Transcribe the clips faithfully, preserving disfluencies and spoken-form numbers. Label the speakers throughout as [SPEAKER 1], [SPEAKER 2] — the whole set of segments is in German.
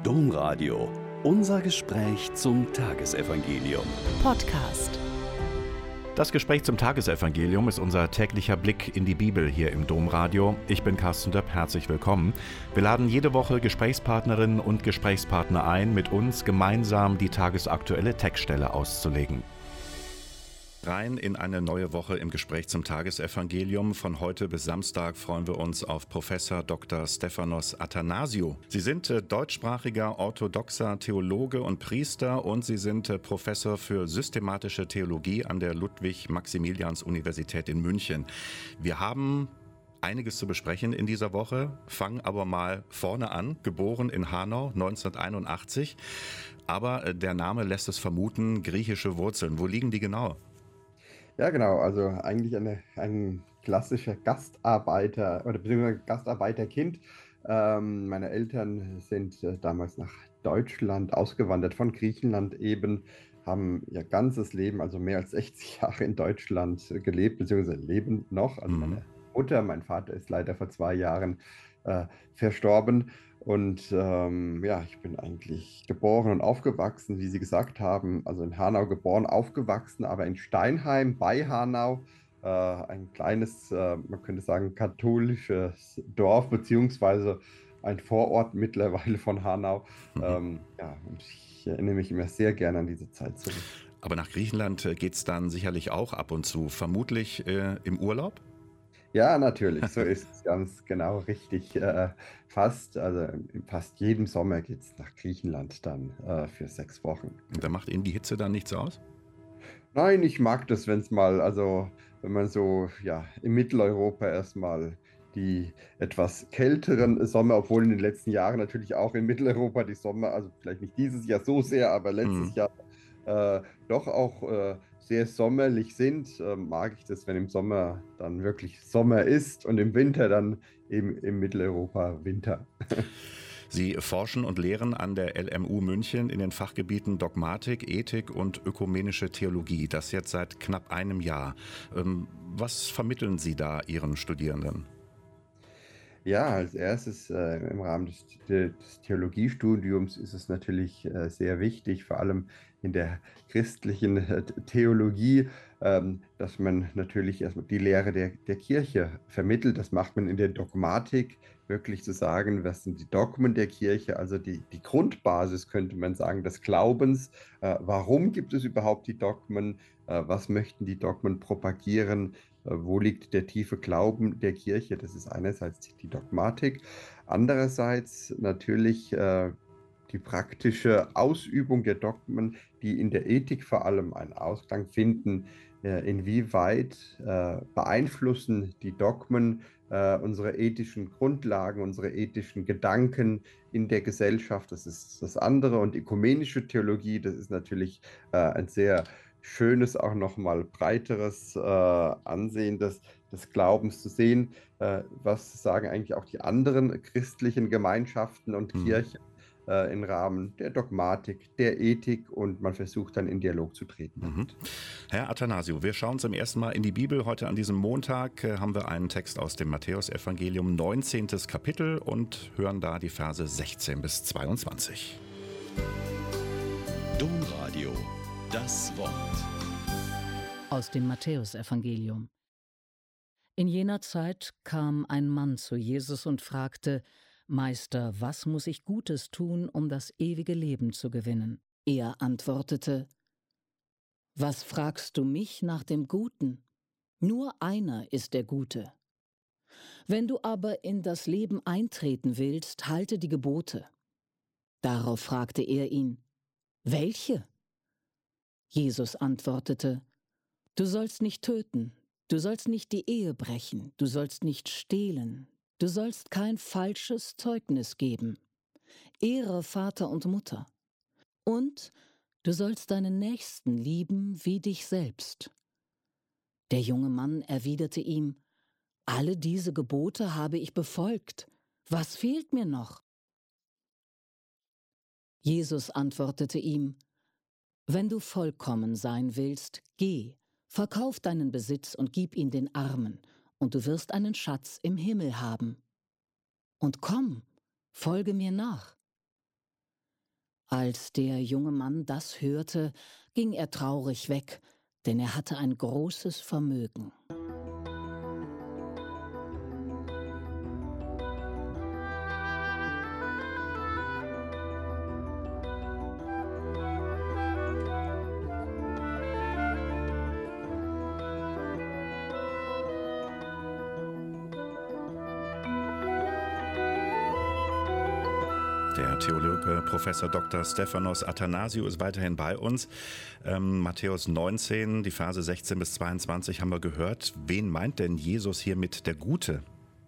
[SPEAKER 1] Domradio. Unser Gespräch zum Tagesevangelium.
[SPEAKER 2] Podcast.
[SPEAKER 3] Das Gespräch zum Tagesevangelium ist unser täglicher Blick in die Bibel hier im Domradio. Ich bin Carsten Döpp, herzlich willkommen. Wir laden jede Woche Gesprächspartnerinnen und Gesprächspartner ein, mit uns gemeinsam die tagesaktuelle Textstelle auszulegen. Rein in eine neue Woche im Gespräch zum Tagesevangelium. Von heute bis Samstag freuen wir uns auf Professor Doktor Stefanos Athanasiou. Sie sind äh, deutschsprachiger orthodoxer Theologe und Priester und Sie sind äh, Professor für systematische Theologie an der Ludwig-Maximilians-Universität in München. Wir haben einiges zu besprechen in dieser Woche, fangen aber mal vorne an. Geboren in Hanau neunzehnhunderteinundachtzig, aber äh, der Name lässt es vermuten, griechische Wurzeln. Wo liegen die genau?
[SPEAKER 4] Ja, genau. Also eigentlich eine, ein klassischer Gastarbeiter oder beziehungsweise Gastarbeiterkind. Ähm, meine Eltern sind äh, damals nach Deutschland ausgewandert, von Griechenland eben, haben ihr ganzes Leben, also mehr als sechzig Jahre in Deutschland äh, gelebt, beziehungsweise leben noch. Also
[SPEAKER 3] Mhm.
[SPEAKER 4] meine Mutter, mein Vater ist leider vor zwei Jahren äh, verstorben. Und ähm, ja, ich bin eigentlich geboren und aufgewachsen, wie Sie gesagt haben, also in Hanau geboren, aufgewachsen, aber in Steinheim bei Hanau, äh, ein kleines, äh, man könnte sagen, katholisches Dorf, beziehungsweise ein Vorort mittlerweile von Hanau.
[SPEAKER 3] Mhm.
[SPEAKER 4] Ähm, ja, und ich erinnere mich immer sehr gerne an diese Zeit zurück.
[SPEAKER 3] Aber nach Griechenland äh, geht's dann sicherlich auch ab und zu, vermutlich äh, im Urlaub?
[SPEAKER 4] Ja, natürlich, so ist es ganz genau richtig. Äh, fast, also in fast jedem Sommer geht es nach Griechenland dann äh, für sechs Wochen.
[SPEAKER 3] Und da macht Ihnen die Hitze dann nichts aus?
[SPEAKER 4] Nein, ich mag das, wenn es mal, also wenn man so, ja, in Mitteleuropa erstmal die etwas kälteren Sommer, obwohl in den letzten Jahren natürlich auch in Mitteleuropa die Sommer, also vielleicht nicht dieses Jahr so sehr, aber letztes
[SPEAKER 3] Mhm.
[SPEAKER 4] Jahr äh, doch auch äh, sehr sommerlich sind, äh, mag ich das, wenn im Sommer dann wirklich Sommer ist und im Winter dann eben in Mitteleuropa Winter.
[SPEAKER 3] Sie forschen und lehren an der L M U München in den Fachgebieten Dogmatik, Ethik und ökumenische Theologie. Das jetzt seit knapp einem Jahr. Ähm, was vermitteln Sie da Ihren Studierenden?
[SPEAKER 4] Ja, als erstes äh, im Rahmen des, des Theologiestudiums ist es natürlich äh, sehr wichtig, vor allem in der christlichen äh, Theologie, ähm, dass man natürlich erstmal die Lehre der, der Kirche vermittelt. Das macht man in der Dogmatik, wirklich zu sagen, was sind die Dogmen der Kirche, also die, die Grundbasis, könnte man sagen, des Glaubens. Äh, warum gibt es überhaupt die Dogmen? Äh, was möchten die Dogmen propagieren? Wo liegt der tiefe Glauben der Kirche? Das ist einerseits die Dogmatik, andererseits natürlich äh, die praktische Ausübung der Dogmen, die in der Ethik vor allem einen Ausklang finden. Äh, inwieweit äh, beeinflussen die Dogmen äh, unsere ethischen Grundlagen, unsere ethischen Gedanken in der Gesellschaft? Das ist das andere. Und ökumenische Theologie, das ist natürlich äh, ein sehr schönes, auch nochmal breiteres äh, Ansehen des, des Glaubens zu sehen. Äh, was sagen eigentlich auch die anderen christlichen Gemeinschaften und
[SPEAKER 3] Mhm.
[SPEAKER 4] Kirchen äh, im Rahmen der Dogmatik, der Ethik, und man versucht dann in Dialog zu treten.
[SPEAKER 3] Mhm. Herr Athanasiou, wir schauen zum ersten Mal in die Bibel. Heute an diesem Montag äh, haben wir einen Text aus dem Matthäusevangelium, neunzehntes Kapitel, und hören da die Verse sechzehn bis zweiundzwanzig.
[SPEAKER 1] Domradio. Das Wort.
[SPEAKER 2] Aus dem Matthäusevangelium. In jener Zeit kam ein Mann zu Jesus und fragte: Meister, was muss ich Gutes tun, um das ewige Leben zu gewinnen? Er antwortete: Was fragst du mich nach dem Guten? Nur einer ist der Gute. Wenn du aber in das Leben eintreten willst, halte die Gebote. Darauf fragte er ihn: Welche? Jesus antwortete: Du sollst nicht töten, du sollst nicht die Ehe brechen, du sollst nicht stehlen, du sollst kein falsches Zeugnis geben, ehre Vater und Mutter, und du sollst deinen Nächsten lieben wie dich selbst. Der junge Mann erwiderte ihm: Alle diese Gebote habe ich befolgt, was fehlt mir noch? Jesus antwortete ihm: Wenn du vollkommen sein willst, geh, verkauf deinen Besitz und gib ihn den Armen, und du wirst einen Schatz im Himmel haben. Und komm, folge mir nach. Als der junge Mann das hörte, ging er traurig weg, denn er hatte ein großes Vermögen.
[SPEAKER 3] Der Theologe Professor Doktor Stephanos Athanasiou ist weiterhin bei uns. Ähm, Matthäus neunzehn, die Verse sechzehn bis zweiundzwanzig haben wir gehört. Wen meint denn Jesus hier mit der Gute?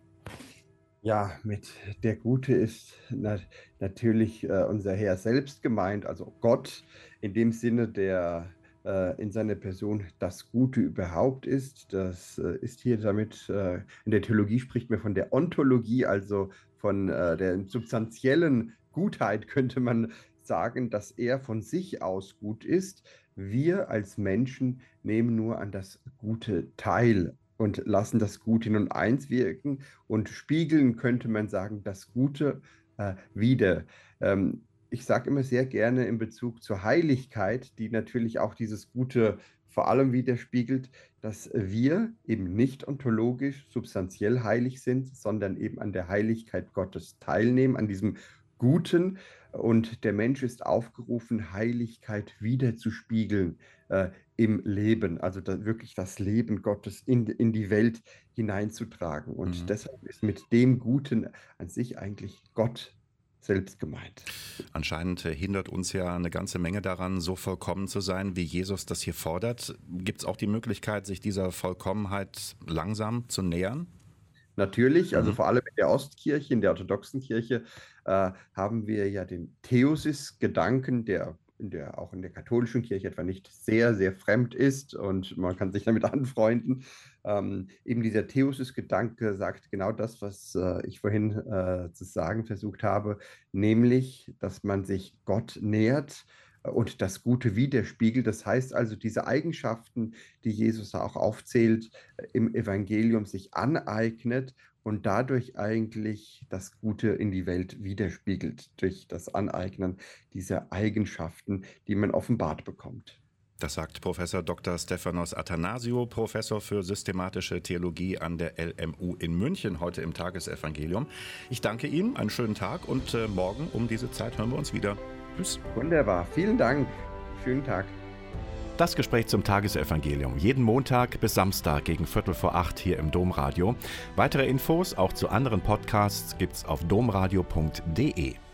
[SPEAKER 4] Ja, mit der Gute ist na natürlich äh, unser Herr selbst gemeint, also Gott, in dem Sinne, der äh, in seiner Person das Gute überhaupt ist. Das äh, ist hier damit, äh, in der Theologie spricht man von der Ontologie, also von äh, der substanziellen Gutheit, könnte man sagen, dass er von sich aus gut ist. Wir als Menschen nehmen nur an das Gute teil und lassen das Gute in uns eins wirken und spiegeln, könnte man sagen, das Gute äh, wider. Ähm, ich sage immer sehr gerne in Bezug zur Heiligkeit, die natürlich auch dieses Gute vor allem widerspiegelt, dass wir eben nicht ontologisch, substanziell heilig sind, sondern eben an der Heiligkeit Gottes teilnehmen, an diesem Guten. Und der Mensch ist aufgerufen, Heiligkeit widerzuspiegeln äh, im Leben, also da wirklich das Leben Gottes in, in die Welt hineinzutragen. Und
[SPEAKER 3] Mhm.
[SPEAKER 4] deshalb ist mit dem Guten an sich eigentlich Gott selbst gemeint.
[SPEAKER 3] Anscheinend hindert uns ja eine ganze Menge daran, so vollkommen zu sein, wie Jesus das hier fordert. Gibt es auch die Möglichkeit, sich dieser Vollkommenheit langsam zu nähern?
[SPEAKER 4] Natürlich, also
[SPEAKER 3] Mhm.
[SPEAKER 4] vor allem in der Ostkirche, in der orthodoxen Kirche, äh, haben wir ja den Theosis-Gedanken, der, in der auch in der katholischen Kirche etwa nicht sehr, sehr fremd ist und man kann sich damit anfreunden. Ähm, eben dieser Theosis-Gedanke sagt genau das, was äh, ich vorhin äh, zu sagen versucht habe, nämlich, dass man sich Gott nähert und das Gute widerspiegelt. Das heißt also, diese Eigenschaften, die Jesus auch aufzählt, im Evangelium sich aneignet und dadurch eigentlich das Gute in die Welt widerspiegelt, durch das Aneignen dieser Eigenschaften, die man offenbart bekommt.
[SPEAKER 3] Das sagt Professor Doktor Stephanos Athanasiou, Professor für systematische Theologie an der L M U in München, heute im Tagesevangelium. Ich danke Ihnen, einen schönen Tag und äh, morgen um diese Zeit hören wir uns wieder. Tschüss.
[SPEAKER 4] Wunderbar, vielen Dank. Schönen Tag.
[SPEAKER 3] Das Gespräch zum Tagesevangelium. Jeden Montag bis Samstag gegen Viertel vor acht hier im Domradio. Weitere Infos auch zu anderen Podcasts gibt's auf domradio punkt de.